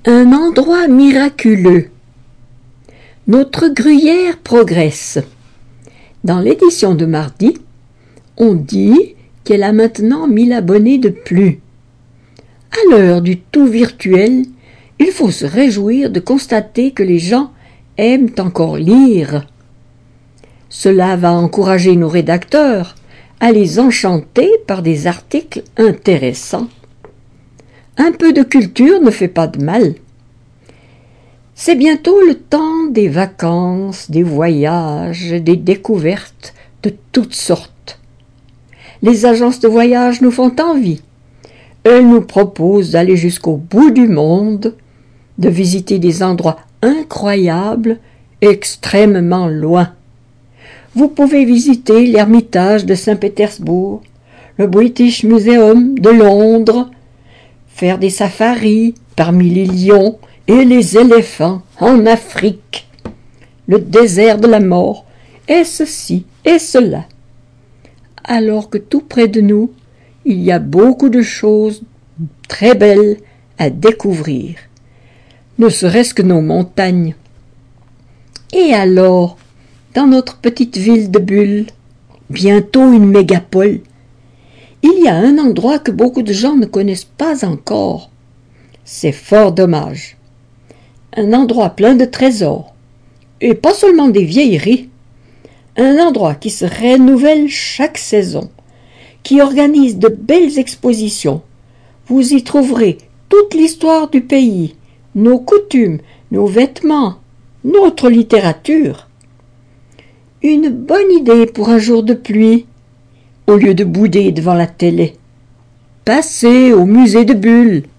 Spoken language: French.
Un endroit miraculeux. Notre gruyère progresse. Dans l'édition de mardi, on dit qu'elle a maintenant 1000 abonnés de plus. À l'heure du tout virtuel, il faut se réjouir de constater que les gens aiment encore lire. Cela va encourager nos rédacteurs à les enchanter par des articles intéressants. Un peu de culture ne fait pas de mal. C'est bientôt le temps des vacances, des voyages, des découvertes de toutes sortes. Les agences de voyage nous font envie. Elles nous proposent d'aller jusqu'au bout du monde, de visiter des endroits incroyables, extrêmement loin. Vous pouvez visiter l'Ermitage de Saint-Pétersbourg, le British Museum de Londres, faire des safaris parmi les lions et les éléphants en Afrique, le désert de la mort, et ceci et cela. Alors que tout près de nous, il y a beaucoup de choses très belles à découvrir, ne serait-ce que nos montagnes. Et alors, dans notre petite ville de Bulle, bientôt une mégapole, il y a un endroit que beaucoup de gens ne connaissent pas encore. C'est fort dommage. Un endroit plein de trésors, et pas seulement des vieilleries. Un endroit qui se renouvelle chaque saison, qui organise de belles expositions. Vous y trouverez toute l'histoire du pays, nos coutumes, nos vêtements, notre littérature. Une bonne idée pour un jour de pluie, au lieu de bouder devant la télé. Passez au musée de Bulle.